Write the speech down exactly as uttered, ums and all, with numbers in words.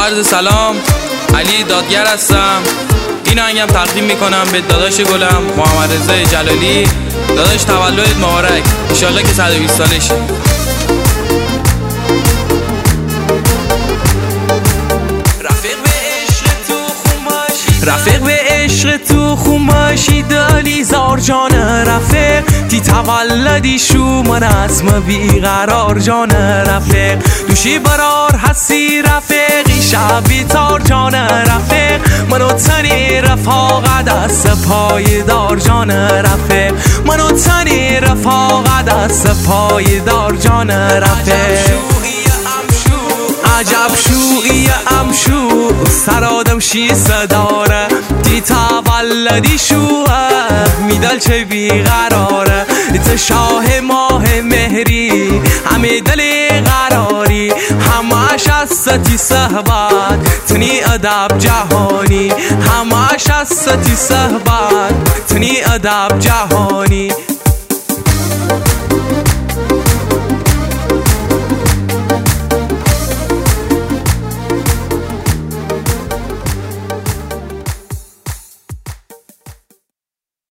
عرض سلام، علی دادگر هستم. این آهنگم تقدیم میکنم به داداش گلم محمد رضا جلالی. داداش تولدت مبارک، انشالله که صد و بیست ساله شی. رفیق به عشق تو خماشی دلی زار جان رفیق تی تولدی شو من اسم بیقرار جان رفیق دوشی برار هستی رفیقی شبی تار جان رفیق منو تنی رفاق دست پای دار جان رفیق منو تنی رفاق دست پای دار جان رفیق عجب شویی امشو سر آدم شیسه داره تی تولدی شوه میدل چه بیقراره تی شاه ماه مهری همه دل قراری همش از تی صحبت تنی ادب جهانی همش از تی صحبت تنی ادب جهانی